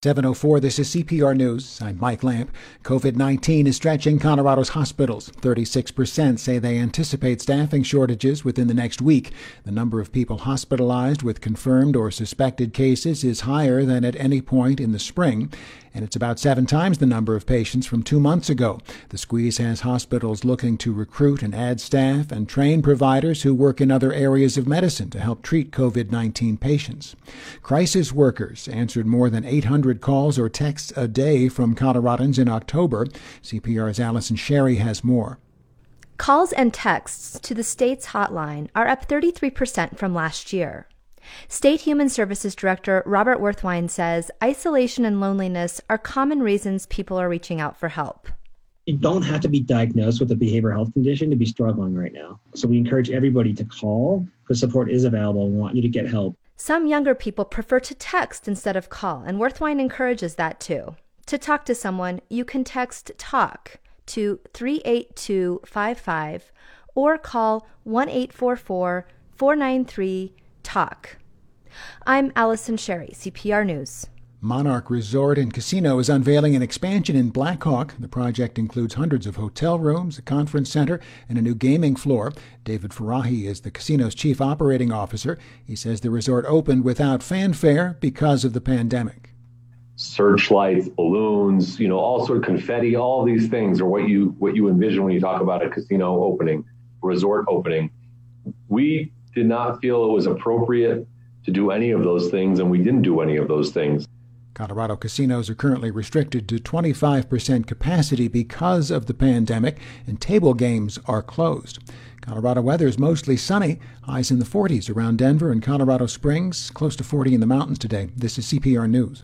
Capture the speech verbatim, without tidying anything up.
seven oh four, this is C P R News. I'm Mike Lamp. COVID nineteen is stretching Colorado's hospitals. thirty-six percent say they anticipate staffing shortages within the next week. The number of people hospitalized with confirmed or suspected cases is higher than at any point in the spring, and it's about seven times the number of patients from two months ago. The squeeze has hospitals looking to recruit and add staff and train providers who work in other areas of medicine to help treat COVID nineteen patients. Crisis workers answered more than eight hundred calls or texts a day from Coloradans in October. C P R's Allison Sherry has more. Calls and texts to the state's hotline are up thirty-three percent from last year. State Human Services Director Robert Werthwein says isolation and loneliness are common reasons people are reaching out for help. You don't have to be diagnosed with a behavioral health condition to be struggling right now. So we encourage everybody to call because support is available. We want you to get help. Some younger people prefer to text instead of call, and Werthwein encourages that too. To talk to someone, you can text TALK to three eight two five five or call one eight four four, four nine three, TALK. I'm Allison Sherry, C P R News. Monarch Resort and Casino is unveiling an expansion in Blackhawk. The project includes hundreds of hotel rooms, a conference center, and a new gaming floor. David Farahi is the casino's chief operating officer. He says the resort opened without fanfare because of the pandemic. Searchlights, balloons, you know, all sort of confetti, all these things are what you what you envision when you talk about a casino opening, resort opening. We did not feel it was appropriate to do any of those things, and we didn't do any of those things. Colorado casinos are currently restricted to twenty-five percent capacity because of the pandemic, and table games are closed. Colorado weather is mostly sunny, highs in the forties around Denver and Colorado Springs, close to forty in the mountains today. This is C P R News.